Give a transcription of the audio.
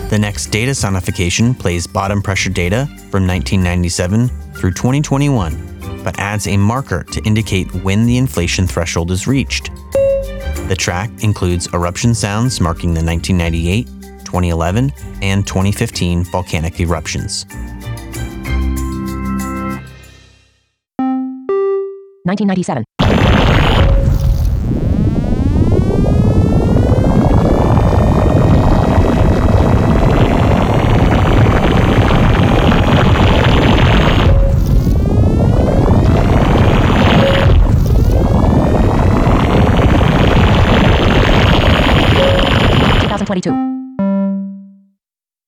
The next data sonification plays bottom pressure data from 1997 through 2021, but adds a marker to indicate when the inflation threshold is reached. The track includes eruption sounds marking the 1998, 2011, and 2015 volcanic eruptions. 1997. 2022.